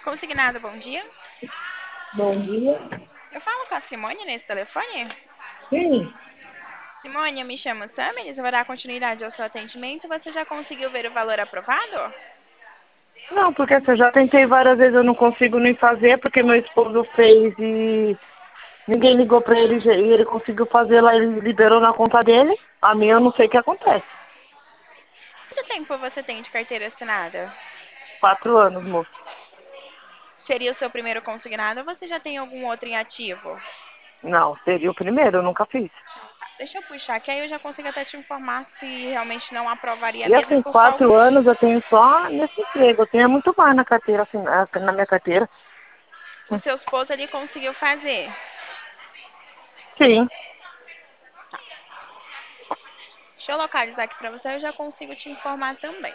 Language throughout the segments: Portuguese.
Consignado, bom dia. Bom dia. Eu falo com a Simone nesse telefone? Sim. Simone, eu me chamo Samiris, eu vou dar continuidade ao seu atendimento. Você já conseguiu ver o valor aprovado? Não, porque assim, eu já tentei várias vezes, eu não consigo nem fazer, porque meu esposo fez e ninguém ligou pra ele e ele conseguiu fazer lá, ele liberou na conta dele. A minha eu não sei o que acontece. Quanto tempo você tem de carteira assinada? 4 anos, moço. Seria o seu primeiro consignado ou você já tem algum outro em ativo? Não, seria o primeiro, eu nunca fiz. Deixa eu puxar, que aí eu já consigo até te informar se realmente não aprovaria E mesmo e assim, por qual 4 anos motivo. eu tenho só nesse emprego, eu tenho muito mais na carteira, assim, na minha carteira. O seu esposo ele conseguiu fazer. Sim. Deixa eu localizar aqui pra você, eu já consigo te informar também.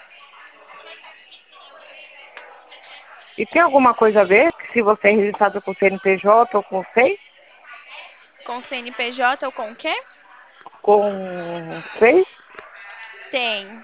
E tem alguma coisa a ver, que se você é registrado com CNPJ ou com SEI? Com CNPJ ou com o quê? Com SEI? Tem.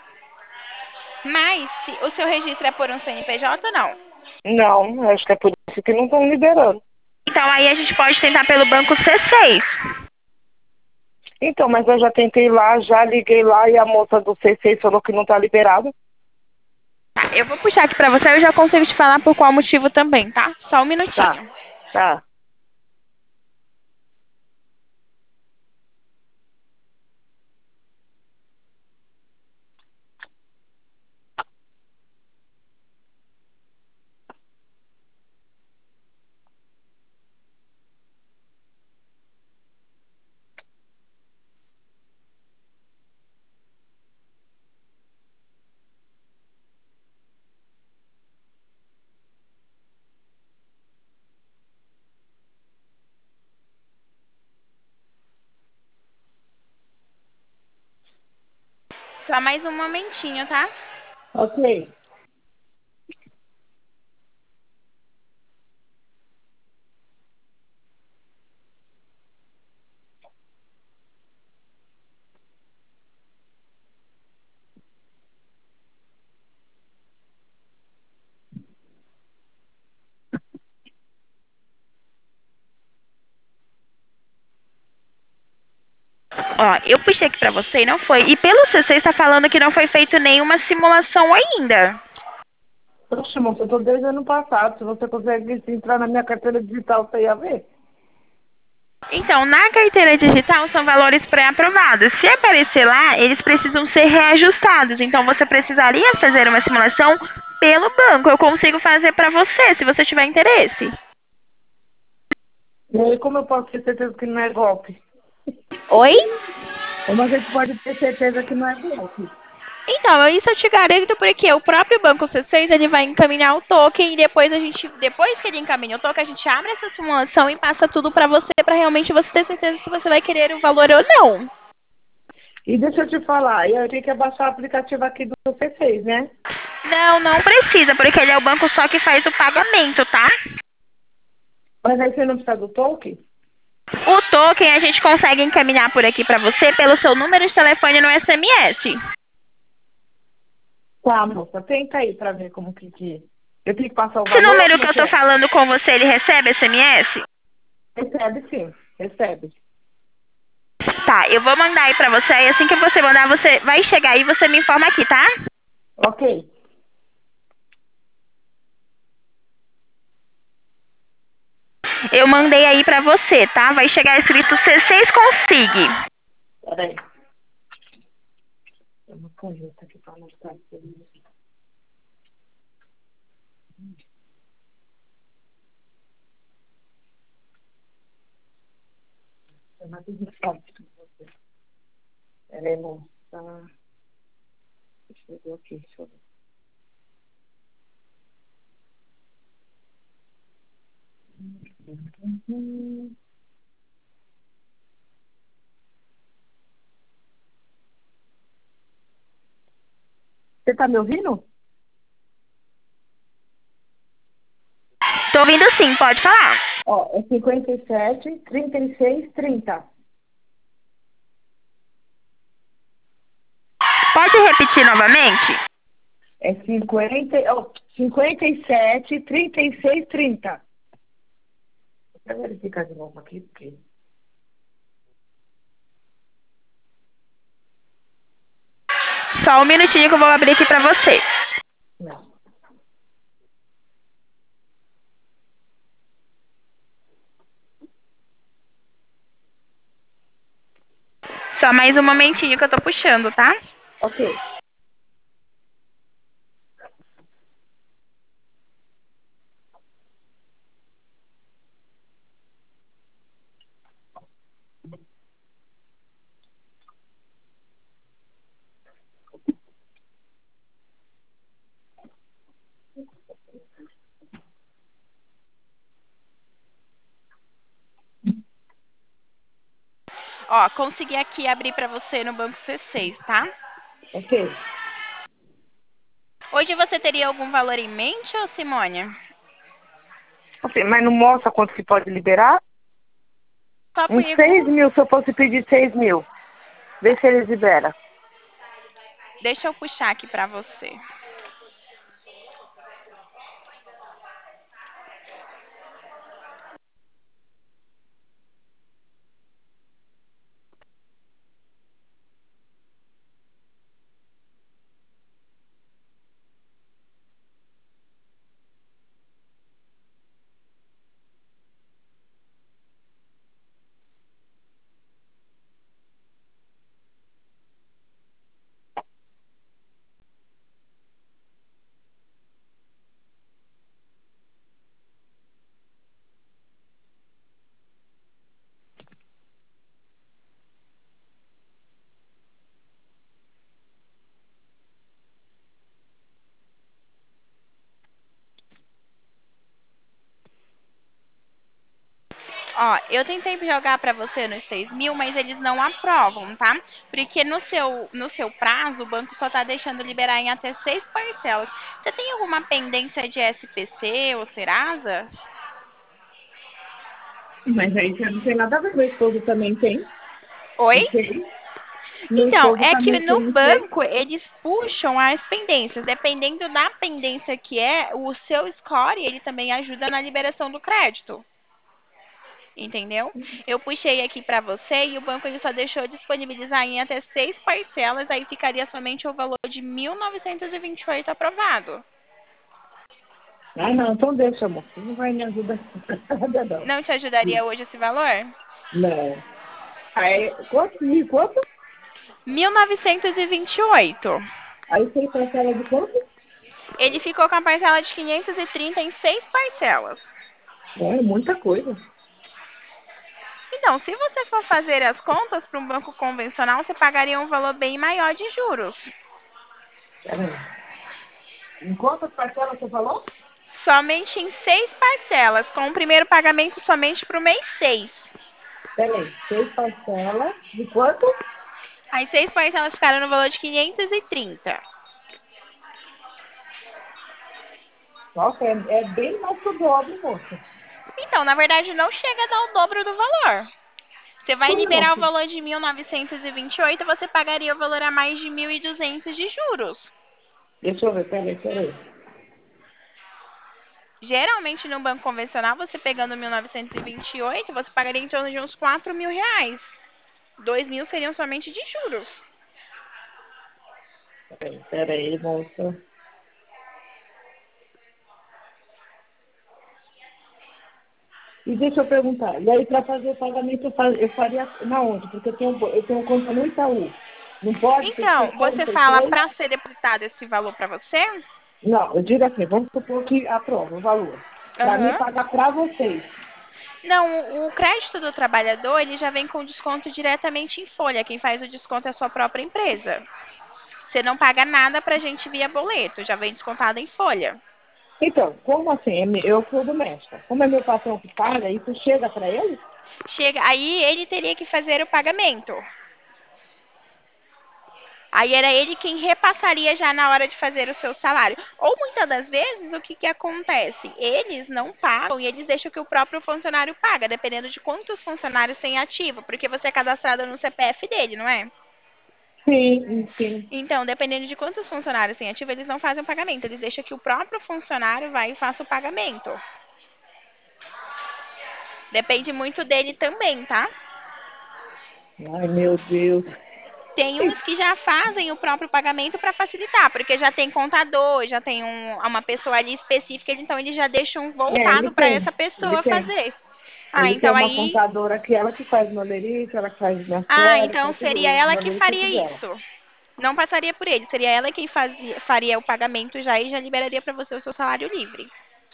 Mas se o seu registro é por um CNPJ, não. Não, acho que é por isso que não estão liberando. Então aí a gente pode tentar pelo banco C6. Então, mas eu já tentei lá, já liguei lá e a moça do C6 falou que não está liberado. Tá, eu vou puxar aqui pra você, eu já consigo te falar por qual motivo também, tá? Só um Tá, minutinho. tá. Só mais um momentinho, tá? Ok. Ó, eu puxei aqui pra você e não foi. E pelo C6 está falando que não foi feito nenhuma simulação ainda. Poxa, moça, eu tô desde ano passado. Se você consegue entrar na minha carteira digital, você ia ver? Então, na carteira digital são valores pré-aprovados. Se aparecer lá, eles precisam ser reajustados. Então, você precisaria fazer uma simulação pelo banco. Eu consigo fazer para você, se você tiver interesse. E aí, como eu posso ter certeza que não é golpe? Oi? Como a gente pode ter certeza que não é golpe? Então, isso eu te garanto porque o próprio Banco C6 ele vai encaminhar o token e depois que ele encaminha o token, a gente abre essa simulação e passa tudo para você, para realmente você ter certeza se você vai querer o valor ou não. E deixa eu te falar, eu tenho que baixar o aplicativo aqui do C6, né? Não, não precisa, porque ele é o banco só que faz o pagamento, tá? Mas aí você não precisa do token? O token a gente consegue encaminhar por aqui para você pelo seu número de telefone no SMS. Tá, moça, tenta aí pra ver como que... Eu tenho que passar o Esse valor, número como que é eu que tô é? falando com você, ele recebe SMS? Recebe sim, recebe. Tá, eu vou mandar aí pra você, e assim que você mandar, você vai chegar aí e você me informa aqui, tá? Ok. Eu mandei aí pra você, tá? Vai chegar escrito C6 Consigue. Peraí. Tem uma caneta aqui pra mostrar pra você. Tem uma digital pra você. Peraí, moça. Deixa eu ver aqui, deixa eu ver. Uhum. Você tá me ouvindo? Tô ouvindo sim, pode falar. Ó, é 57, 36, 30. Pode repetir novamente? É 50. Ó, 57, 36, 30. Vou verificar de novo aqui, porque... Só um minutinho que eu vou abrir aqui pra você. Não. Só mais um momentinho que eu tô puxando, tá? Ok. Ó, consegui aqui abrir pra você no banco C6, tá? Ok. Hoje você teria algum valor em mente, ô Simônia? Ok, mas não mostra quanto que pode liberar? Só Uns 6 pergunta. mil, se eu fosse pedir 6 mil. Vê se eles liberam. Deixa eu puxar aqui pra você. Ó, eu tentei jogar pra você nos 6 mil, mas eles não aprovam, tá? Porque no seu prazo, o banco só tá deixando liberar em até 6 parcelas. Você tem alguma pendência de SPC ou Serasa? Mas aí já não tem nada a ver. Meu esposo também tem. Oi? Não sei. Meu Então, esposo é que também no tem, não sei. banco eles puxam as pendências. Dependendo da pendência que é, o seu score, ele também ajuda na liberação do crédito. Entendeu? Eu puxei aqui pra você e o banco ele só deixou disponibilizar em até 6 parcelas, aí ficaria somente o valor de 1.928 aprovado. Ah, não, então deixa, amor. Não vai me ajudar nada, não. Não te ajudaria hoje esse valor? Não. Aí, quanto? Mil, quanto? 1.928. Aí tem parcela de quanto? Ele ficou com a parcela de 530 em 6 parcelas. É muita coisa. Então, se você for fazer as contas para um banco convencional, você pagaria um valor bem maior de juros. Peraí. Em quantas parcelas você falou? Somente em 6 parcelas, com o primeiro pagamento somente para o mês 6. Peraí. 6 parcelas de quanto? As 6 parcelas ficaram no valor de 530. Nossa, é bem mais que o dobro, moça. Então, na verdade, não chega a dar o dobro do valor. Você vai Como não? liberar o valor de 1.928, você pagaria o valor a mais de 1.200 de juros. Deixa eu ver, peraí. Geralmente, no banco convencional, você pegando 1.928, você pagaria em torno de uns 4 mil reais. 2 mil seriam somente de juros. Peraí, moça. E deixa eu perguntar, e aí para fazer o pagamento eu faria na onde? Porque eu tenho conta no Itaú. Não pode, tem que ser Então, só no você fala C6? para ser depositado esse valor para você? Não, eu digo assim, vamos supor que aprova o valor. Para mim Aham. pagar para vocês. Não, o crédito do trabalhador, ele já vem com desconto diretamente em folha. Quem faz o desconto é a sua própria empresa. Você não paga nada pra gente via boleto, já vem descontado em folha. Então, como assim? Eu sou doméstica. Como é meu patrão que paga, isso chega para ele? Chega, aí ele teria que fazer o pagamento. Aí era ele quem repassaria já na hora de fazer o seu salário. Ou muitas das vezes, o que que acontece? Eles não pagam e eles deixam que o próprio funcionário paga, dependendo de quantos funcionários tem ativo, porque você é cadastrado no CPF dele, não é? Sim, sim. Então, dependendo de quantos funcionários tem ativo, eles não fazem o pagamento. Eles deixam que o próprio funcionário vai e faça o pagamento. Depende muito dele também, tá? Ai, meu Deus. Tem uns que já fazem o próprio pagamento para facilitar, porque já tem contador, já tem uma pessoa ali específica, então eles já deixam É, voltado ele para tem. essa Ele pessoa tem. fazer. Ah, Ele tem então uma aí. contadora que ela que faz meu lerite, ela que faz minha Ah, férias, então faz tudo. seria O ela meu que lerite é faria tudo dela. isso. Não passaria por ele, seria ela quem faria o pagamento já e já liberaria para você o seu salário livre.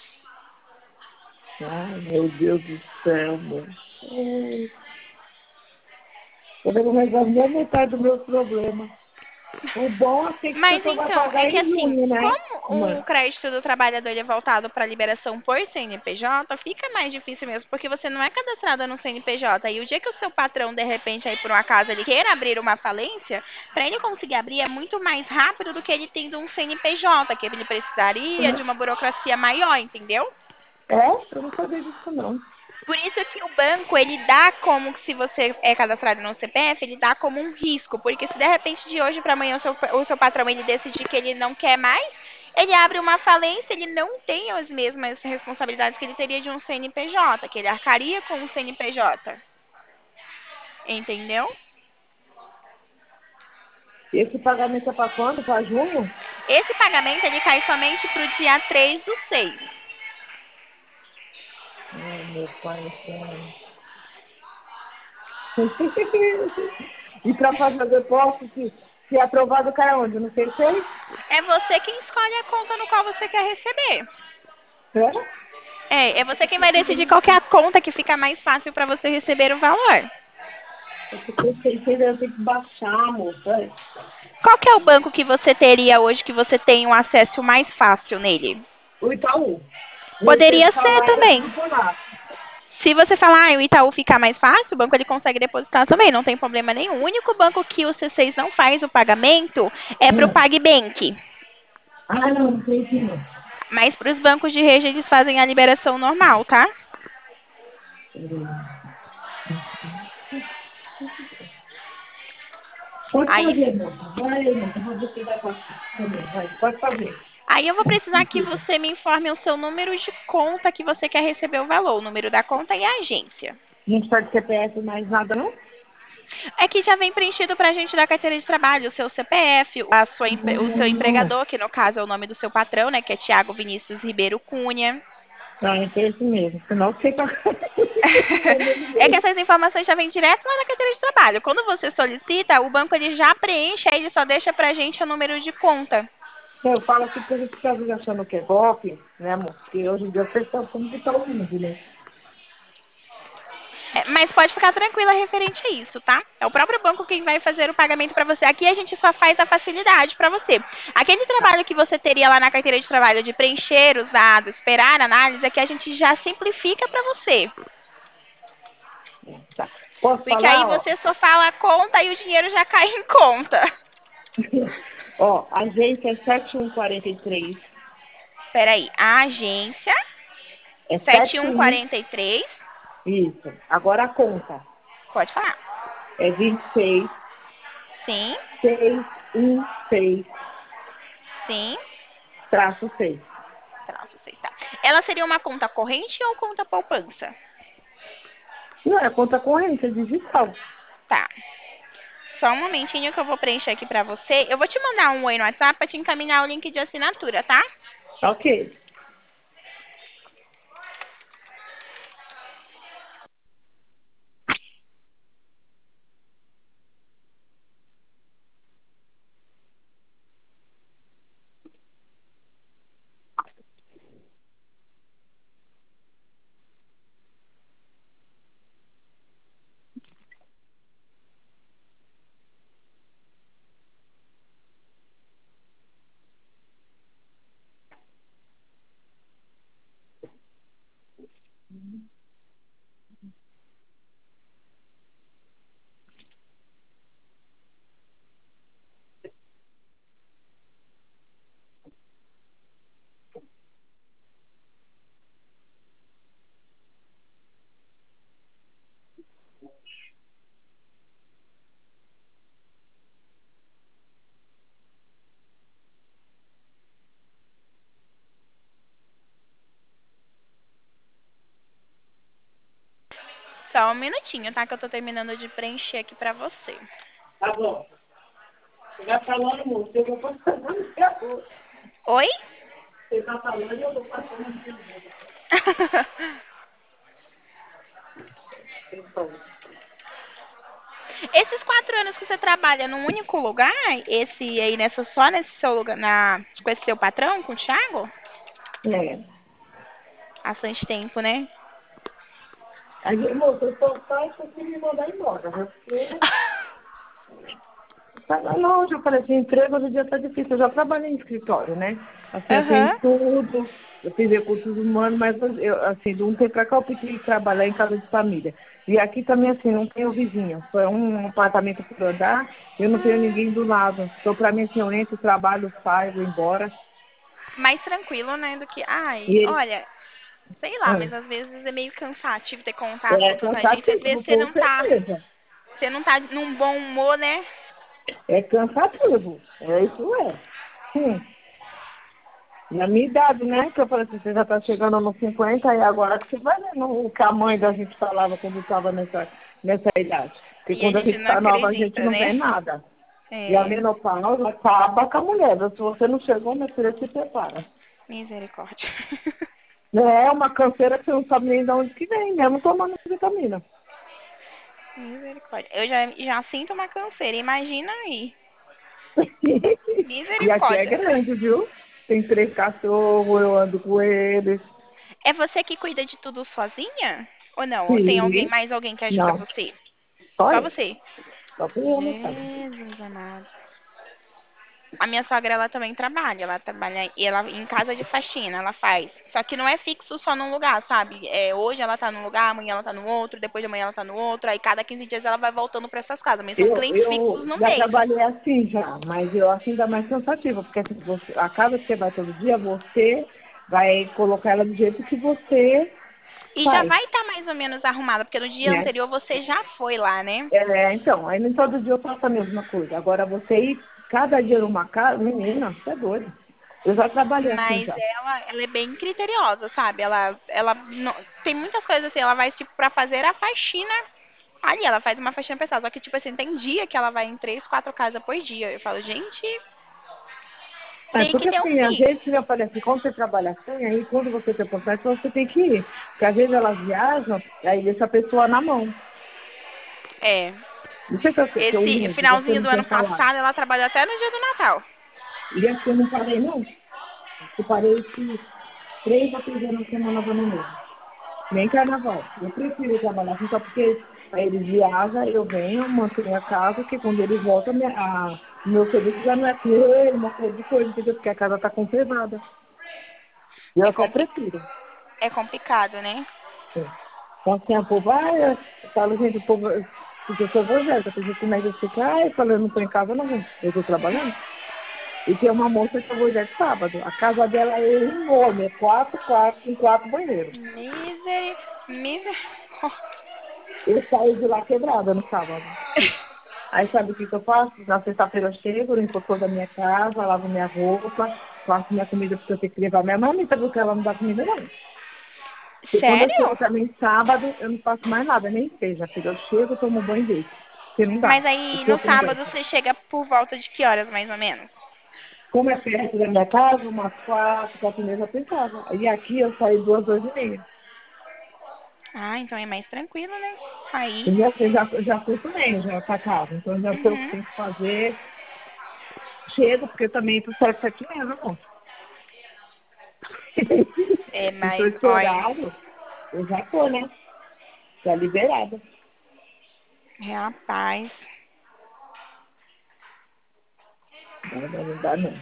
Ai, meu Deus do céu, meu. Ai, eu devo resolver metade dos meus problemas. O bom é que você Mas só vai então, é pagar que em assim, junho, né? como o Mãe? crédito do trabalhador ele é voltado para liberação por CNPJ, fica mais difícil mesmo, porque você não é cadastrada no CNPJ. E o dia que o seu patrão, de repente, aí por um acaso, ele queira abrir uma falência, para ele conseguir abrir é muito mais rápido do que ele tendo um CNPJ, que ele precisaria de uma burocracia maior, entendeu? É? Eu não sabia disso, não. Por isso que o banco, ele dá como que se você é cadastrado no CPF, ele dá como um risco, porque se de repente de hoje para amanhã o seu patrão ele decidir que ele não quer mais, ele abre uma falência, ele não tem as mesmas responsabilidades que ele teria de um CNPJ, que ele arcaria com um CNPJ. Entendeu? Esse pagamento é para quando? Para junho? Esse pagamento ele cai somente para o dia 3/6. Ai, meu pai do céu. E para fazer o depósito, se é aprovado, cai onde? Não sei se É você quem escolhe a conta no qual você quer receber. é. É você quem vai decidir qual que é a conta que fica mais fácil para você receber o valor. Eu tenho que baixar, moça. Qual que é o banco que você teria hoje que você tem um acesso mais fácil nele? O Itaú. Eu Poderia recebo ser salário também. tudo por lá. Se você falar, o Itaú fica mais fácil, o banco ele consegue depositar também, não tem problema nenhum. O único banco que o C6 não faz o pagamento é para o Hum. PagBank. Ah, não, não tem aqui não. Mas para os bancos de rede eles fazem a liberação normal, tá? Hum. Pode Aí, fazer, moça. Vai, moça. Vou ver se vai passar também. Vai, pode fazer. aí eu vou precisar que você me informe o seu número de conta que você quer receber o valor, o número da conta e a agência. Não pode CPF mais nada, não? É que já vem preenchido para a gente da carteira de trabalho, o seu CPF, o seu Não. empregador, que no caso é o nome do seu patrão, né, que é Tiago Vinícius Ribeiro Cunha. Ah, então é esse mesmo. Senão você tá... É que essas informações já vêm direto lá na carteira de trabalho. Quando você solicita, o banco ele já preenche, aí ele só deixa pra gente o número de conta. Eu falo assim porque a gente fica às vezes achando que é golpe, né, amor? Porque hoje em dia o pessoal como que tá ouvindo, né? É, mas pode ficar tranquila referente a isso, tá? É o próprio banco quem vai fazer o pagamento pra você. Aqui a gente só faz a facilidade pra você. Aquele trabalho que você teria lá na carteira de trabalho de preencher os dados, esperar a análise, aqui a gente já simplifica pra você. Tá. Posso Porque aí falar, ó? você só fala a conta e o dinheiro já cai em conta. Ó, a agência é 7143. Peraí, a agência É 71. 7143. Isso. Agora a conta. Pode falar. É 26 Sim, 616 sim. traço 6. Traço 6, tá. Ela seria uma conta corrente ou conta poupança? Não, é conta corrente, é digital. Tá. Só um momentinho que eu vou preencher aqui pra você. Eu vou te mandar um oi no WhatsApp pra te encaminhar o link de assinatura, tá? Ok. Só um minutinho, tá? Que eu tô terminando de preencher aqui pra você. Tá bom. Você vai falando, moço. Eu vou passando minha bolsa. Oi? Você tá falando e eu vou passando minha bolsa. Então, Esses 4 anos que você trabalha num único lugar, esse aí só nesse seu lugar, com esse seu patrão, com o Thiago? é. Bastante tempo, né? Aí, moço, eu tô só porque me mandar embora, viu? Porque tá longe, eu falei assim, emprego hoje em dia tá difícil. Eu já trabalhei em escritório, né? Assim, eu Aham. tenho tudo, eu fiz recursos humanos, mas eu, assim, de um tempo pra cá eu pedi trabalhar em casa de família. E aqui também, assim, não tenho vizinho. Foi um apartamento por andar, eu não tenho ninguém do lado. Então, pra mim, assim, eu entro, trabalho, saio, vou embora. Mais tranquilo, né? Do que. E Ai, ele, olha, sei lá, mas às vezes é meio cansativo ter contato é com tanta gente. Às vezes cansativo, com certeza. você não tá num bom humor, né? É cansativo, é isso é. Sim. Na minha idade, né? Que eu falei assim, você já está chegando nos 50 e agora que você vai vendo o que a mãe da gente falava quando estava nessa idade. Porque E a quando a gente gente não está nova, a gente acredita, não vê né? nada. E a É, menopausa acaba com a mulher. Se você não chegou, minha filha, se prepara. misericórdia. É uma canseira que você não sabe nem de onde que vem, mesmo tomando vitamina. Misericórdia. Eu já sinto uma canseira, imagina aí. E aqui é Misericórdia. grande, viu? Tem 3 cachorros, eu ando com eles. É você que cuida de tudo sozinha? Ou não? Ou tem Sim. mais alguém que ajuda Não, você? só Só eu. você? Só fui eu na casa. Jesus amado. A minha sogra, ela também trabalha. Ela trabalha e ela em casa de faxina, ela faz. Só que não é fixo só num lugar, sabe? Hoje ela tá num lugar, amanhã ela tá no outro, depois de amanhã ela tá no outro. Aí cada 15 dias ela vai voltando pra essas casas. Mas são clientes fixos Eu no já mês. trabalhei assim já, mas eu assim dá mais cansativo, porque assim, a casa que você vai todo dia, você vai colocar ela do jeito que você E já faz, vai estar mais ou menos arrumada, porque no dia né? anterior você já foi lá, né? Então, aí nem todo dia eu faço a mesma coisa. Agora você ir cada dia numa casa, menina, você é doido. Eu já trabalhei assim Mas já. ela é bem criteriosa, sabe? Ela tem muitas coisas assim, ela vai tipo pra fazer a faxina ali, ela faz uma faxina pesada. Só que tipo assim, tem dia que ela vai em 3, 4 casas por dia. Eu falo, gente, É, tem que porque ter um assim, às fixo. vezes eu falei assim, quando você trabalha assim, aí quando você tem oportunidade, você tem que ir. Porque às vezes elas viajam, aí deixa a pessoa na mão. É. Não sei se eu Esse lembro, você finalzinho não do ano tinha falado. passado, ela trabalhou até no dia do Natal. E assim eu não parei, não. Eu parei que 3 ou 4 dias na semana do ano novo. Nem carnaval. Eu prefiro trabalhar assim, só porque aí eles viajam, eu venho, mantenho a casa, que quando eles voltam, o meu serviço já não é aquele, uma coisa de coisa, entendeu? Porque a casa está conservada. E eu É, até prefiro. é complicado, né? Sim. Então, assim, a povo, eu falo, gente, o povo, porque eu sou evangélica, tem gente que me fica, eu falo, eu não estou em casa, não, eu estou trabalhando. E tem uma moça que eu vou já de sábado. A casa dela é enorme, é 4 quartos com 4 banheiros. Misericórdia. Eu saí de lá quebrada no sábado. Aí sabe o que eu faço? Na sexta-feira eu chego, limpo toda a minha casa, lavo minha roupa, faço minha comida porque eu tenho que levar minha marmita, porque ela não dá comida não. E quando eu chego Sério? também sábado, eu não faço mais nada, nem seja, filho. Eu chego, tomo banho e deito. Porque não dá. Mas O aí no corpo não sábado aguenta. você chega por volta de que horas, mais ou menos? Como é perto da minha casa, umas 4, 4 meses eu pensava. E aqui eu saí 2, 2 e meia. Ah, então é mais tranquilo, né? Aí. Eu já acostumei já pra casa. Então eu já sei o que Uhum. tem que fazer. Chego, porque também tô certo aqui mesmo, amor. É Então mais. esse Olha, horário, eu já tô, né? Já liberada. rapaz. Não dá não.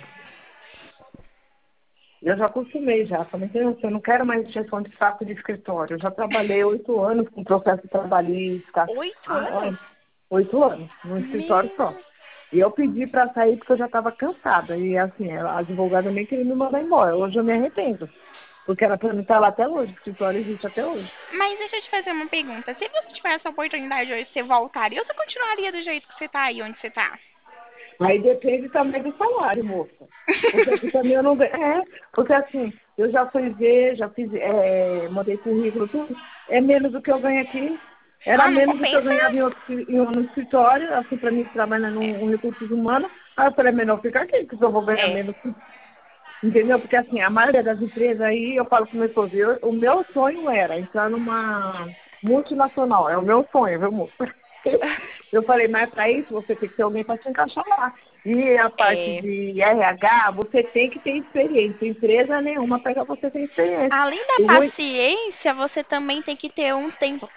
Eu já acostumei já. Falei, eu não quero mais gestão de saco de escritório. Eu já trabalhei 8 anos com processo trabalhista. 8 anos? 8 anos, num escritório só. Meu. E eu pedi para sair porque eu já estava cansada. E assim, a advogada nem queria me mandar embora. Hoje eu me arrependo. Porque era para mim estar lá até hoje. O escritório existe até hoje. Mas deixa eu te fazer uma pergunta. Se você tivesse essa oportunidade hoje, você voltaria ou você continuaria do jeito que você tá aí, onde você tá? Aí depende também do salário, moça. Porque aqui também eu não ganho. Porque assim, eu já fui ver, já fiz, mandei currículo, tudo. É menos do que eu ganho aqui. Era Ah, não menos do que eu compensa? ganhava no escritório, assim, para mim trabalhar num recursos humanos. Aí eu falei, é melhor ficar aqui, porque eu vou ganhar É. menos. Entendeu? Porque assim, a maioria das empresas aí, eu falo com meu esposo, o meu sonho era entrar numa multinacional. É o meu sonho, viu, moço? Eu falei, mas para isso você tem que ter alguém para te encaixar lá. E a parte É. de RH, você tem que ter experiência. Empresa nenhuma pega você sem experiência. Além da O ruim, paciência, você também tem que ter um tempo.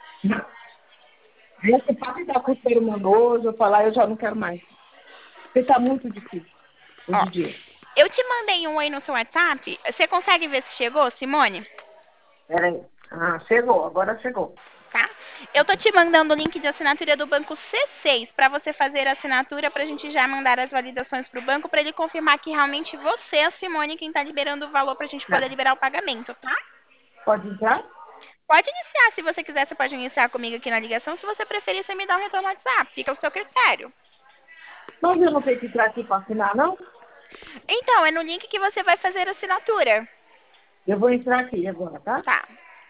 você pode estar com o ser humano hoje, eu falar, eu já não quero mais. Porque está muito difícil Ó, hoje em dia. eu te mandei um aí no seu WhatsApp. Você consegue ver se chegou, Simone? Peraí. Ah, chegou, agora chegou. Tá? Eu tô te mandando o link de assinatura do banco C6 para você fazer a assinatura para a gente já mandar as validações para o banco para ele confirmar que realmente você, a Simone, quem está liberando o valor para a gente poder Né? liberar o pagamento, tá? Pode entrar? Pode iniciar, se você quiser, você pode iniciar comigo aqui na ligação. Se você preferir, você me dá um retorno no WhatsApp, fica ao seu critério. Mas eu não tenho que entrar aqui para assinar, não? Então, é no link que você vai fazer a assinatura. Eu vou entrar aqui agora, tá? Tá.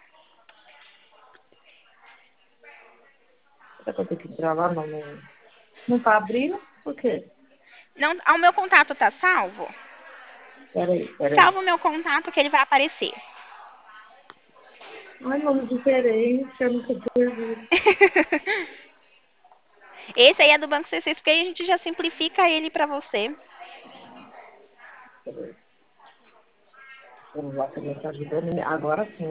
Será que eu tenho que entrar lá? Não, não tá abrindo? Por quê? Não, o meu contato tá salvo? Peraí. Salva o meu contato que ele vai aparecer. Ai, nome diferente, eu nunca perdi. Esse aí é do Banco C6, porque aí a gente já simplifica ele para você. Peraí. Vamos lá, você está ajudando. Agora sim.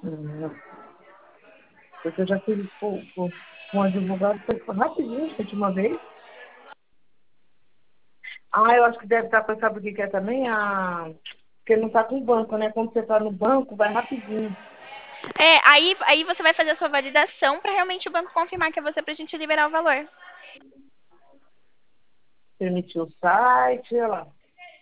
Porque eu já fiz com um advogado, foi rapidinho, gente, uma vez. Ah, eu acho que deve estar, sabe o que que é também? Porque não está com o banco, né? Quando você está no banco, vai rapidinho. É, aí você vai fazer a sua validação para realmente o banco confirmar que é você pra gente liberar o valor. Permitir o site, olha lá.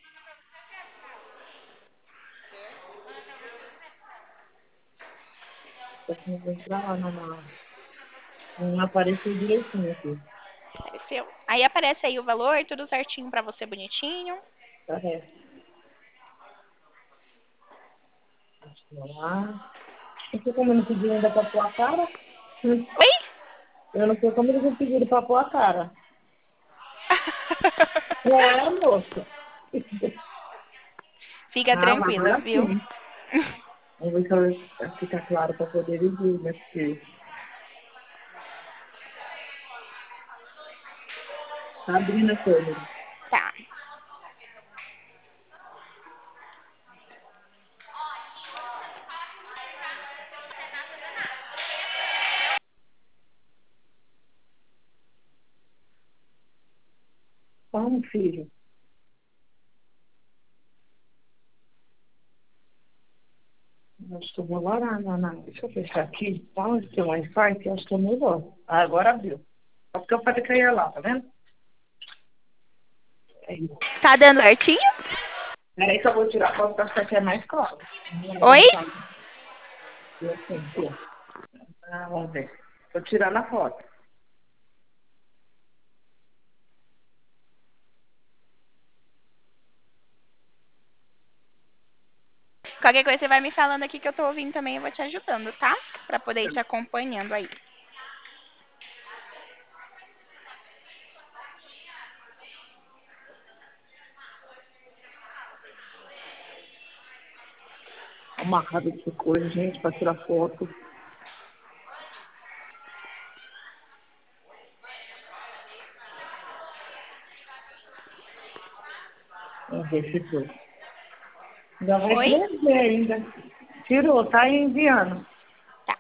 Eu tenho que entrar lá não apareceu direitinho aqui. Apareceu. Aí aparece aí o valor, tudo certinho pra você, bonitinho. Tá reto. Lá. Não sei como eu não pedi ainda pra pôr a cara. Oi? Eu não sei como eles não pediram pra pôr a cara. É, moça. Fica Ah, mas tranquila, agora viu? sim. Vamos ver se fica claro para poder ver, né? Porque tá abrindo a câmera. Tá. Vamos, filho. Acho que eu vou lá deixa eu fechar aqui. Tá onde tem o Wi-Fi, que eu acho que é melhor. Ah, agora abriu. Só porque eu falei que eu ia lá, tá vendo? É isso. Tá dando certinho? Peraí que eu vou tirar a foto pra ficar que é mais claro. Oi? E assim, pô. Ah, vamos ver. Tô tirando a foto. Qualquer coisa você vai me falando aqui que eu tô ouvindo também, eu vou te ajudando, tá? Pra poder ir te acompanhando aí. Uma casa de coisa, gente, pra tirar foto. Vamos ver se foi. Ainda vai Oi? crescer ainda. Tirou, tá enviando. Tá.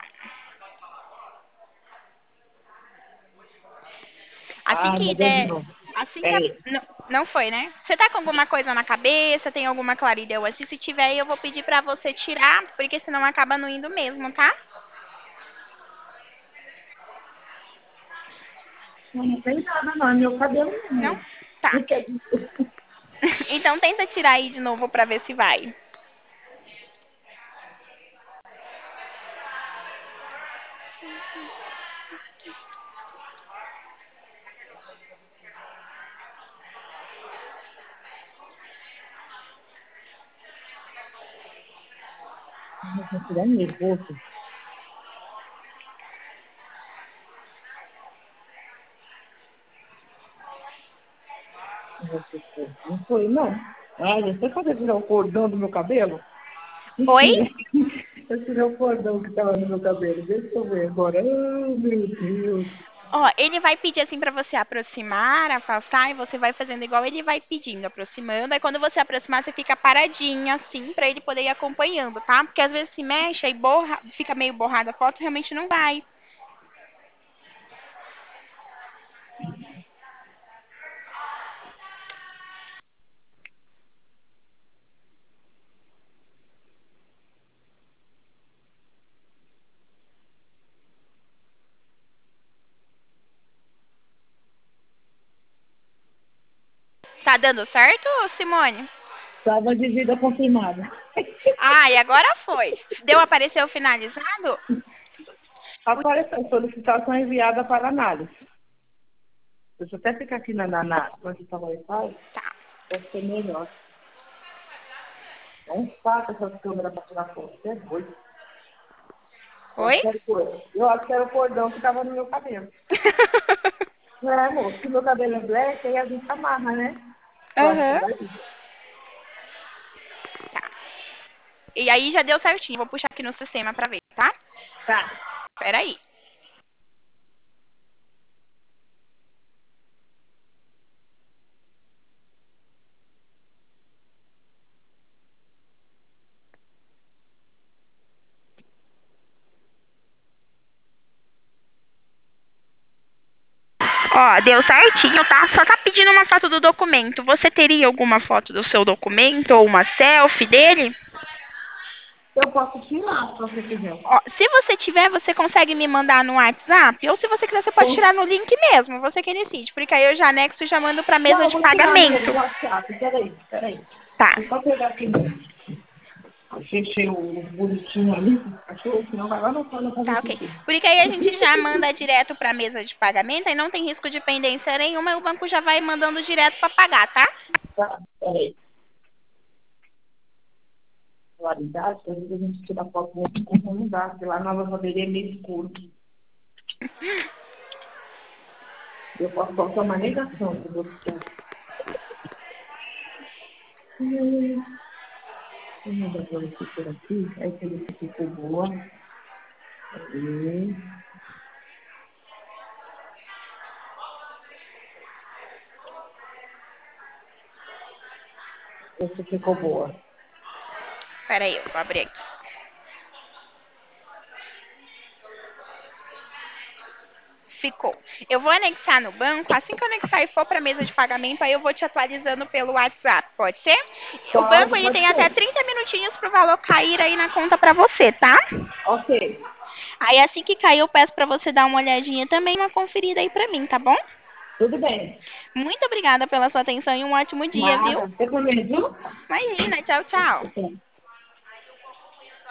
Assim Ah, que mudou de der. novo. Assim que. Peraí. Não, não foi, né? Você tá com alguma coisa na cabeça? Tem alguma claridão assim? Se tiver, eu vou pedir pra você tirar, porque senão acaba não indo mesmo, tá? Não tem nada, não. É meu cabelo Não? mesmo. Tá. Não quer dizer. Então tenta tirar aí de novo pra ver se vai. Não vou tirar nervoso. Não foi, não. Ah, você pode tirar o cordão do meu cabelo? Oi? Eu tirei o cordão que estava no meu cabelo. Deixa eu ver agora. Oh, meu Deus. Ó, ele vai pedir assim pra você aproximar, afastar, e você vai fazendo igual ele vai pedindo, aproximando. Aí quando você aproximar, você fica paradinha assim, pra ele poder ir acompanhando, tá? Porque às vezes se mexe, aí borra, fica meio borrada a foto, realmente não vai. Tá dando certo, Simone? Estava de vida confirmada. Ah, e agora foi. Deu apareceu finalizado? Apareceu solicitação enviada para análise. Deixa eu até ficar aqui onde está o Wi-Fi, Tá. vai ser melhor. É um saco essas câmeras para tirar foto. Você é doido. Oi? Eu acho que era o cordão que estava no meu cabelo. Não é, amor? Se meu cabelo é black, aí a gente amarra, né? Eu acho que Aham. vai. Tá. E aí já deu certinho. Vou puxar aqui no sistema pra ver, tá? Tá. Peraí. Ó, deu certinho, tá? Só tá pedindo uma foto do documento. Você teria alguma foto do seu documento ou uma selfie dele? Eu posso tirar, se você quiser. Ó, se você tiver, você consegue me mandar no WhatsApp. Ou se você quiser, você pode tirar no link mesmo. Você que decide. Porque aí eu já anexo e já mando pra mesa Não, eu de vou tirar pagamento. no WhatsApp. Peraí. Tá. Deixa eu só pegar aqui. Fechei o bonitinho ali, cachorro, senão vai lá no fora fazer Tá, ok. xixi. Porque aí a gente já manda direto pra mesa de pagamento. Aí não tem risco de pendência nenhuma. E o banco já vai mandando direto pra pagar, tá? Tá, peraí. Claridade, às vezes a gente tira foto muito com não dá, porque lá na lavanderia é meio escuro. Eu posso colocar uma negação se você. Vamos dar pra você por aqui, aí se ele ficou boa. Aí. Esse ficou boa. Pera aí, eu vou abrir aqui. Ficou. Eu vou anexar no banco. Assim que eu anexar e for para mesa de pagamento, aí eu vou te atualizando pelo WhatsApp. Pode ser? O banco ele Pode tem até ser. 30 minutinhos pro valor cair aí na conta para você, tá? Ok. Aí assim que cair, eu peço para você dar uma olhadinha também, uma conferida aí para mim, tá bom? Tudo bem. Muito obrigada pela sua atenção e um ótimo dia, viu? Nada. Você também, viu? Imagina, tchau, tchau. Ok.